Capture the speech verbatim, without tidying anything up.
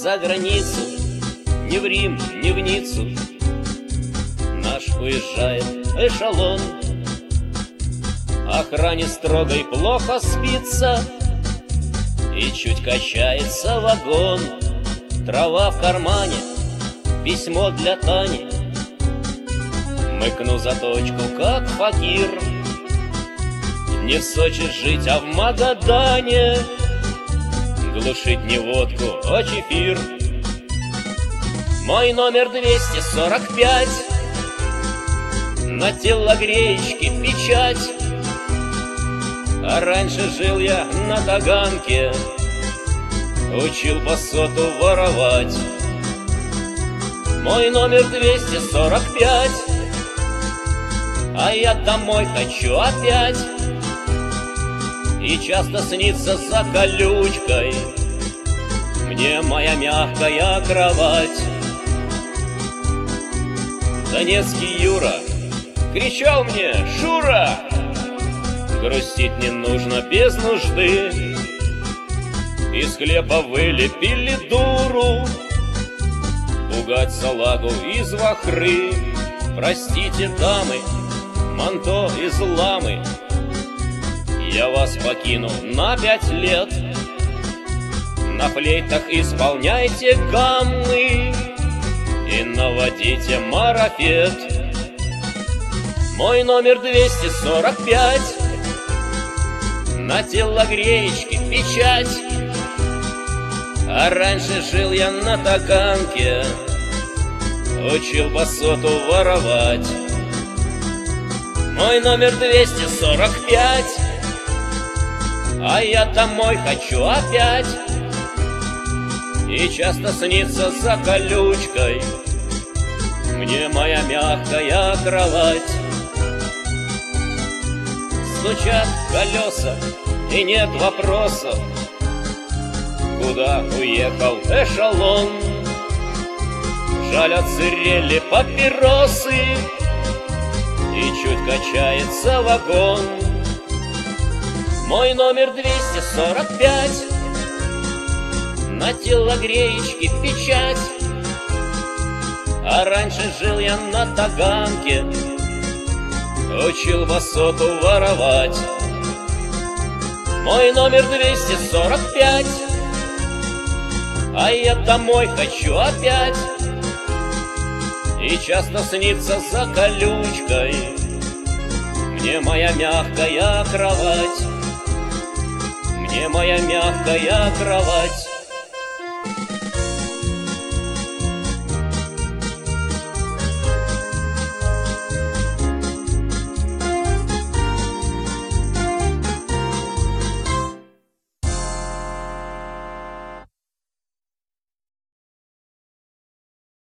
за границу, ни в Рим, ни в Ниццу. Наш уезжает эшелон, охране строгой плохо спится, и чуть качается вагон. Трава в кармане, письмо для Тани. Мыкну за точку, как факир. Не в Сочи жить, а в Магадане, глушить не водку, а чефир. Мой номер двести сорок пять, на телогреечке печать. А раньше жил я на Таганке, учил по соту воровать. Мой номер двести сорок пять, а я домой хочу опять. И часто снится за колючкой мне моя мягкая кровать. Донецкий Юра кричал мне: Шура, грустить не нужно без нужды. Из хлеба вылепили дуру, пугать салагу из вахры. Простите, дамы, манто из ламы, я вас покину на пять лет. На флейтах исполняйте гаммы и наводите марафет. Мой номер двести сорок пять, на телогреечке печать. А раньше жил я на Таганке, учил по соту воровать. Мой номер двести сорок пять, а я домой хочу опять. И часто снится за колючкой мне моя мягкая кровать. Стучат колеса и нет вопросов, куда уехал эшелон. Жаль, отсырели папиросы, и чуть качается вагон. Мой номер двести сорок пять, на телогреечке печать. А раньше жил я на Таганке, учил басоту воровать. Мой номер двести сорок пять, а я домой хочу опять. И часто снится за колючкой мне моя мягкая кровать, мне моя мягкая кровать.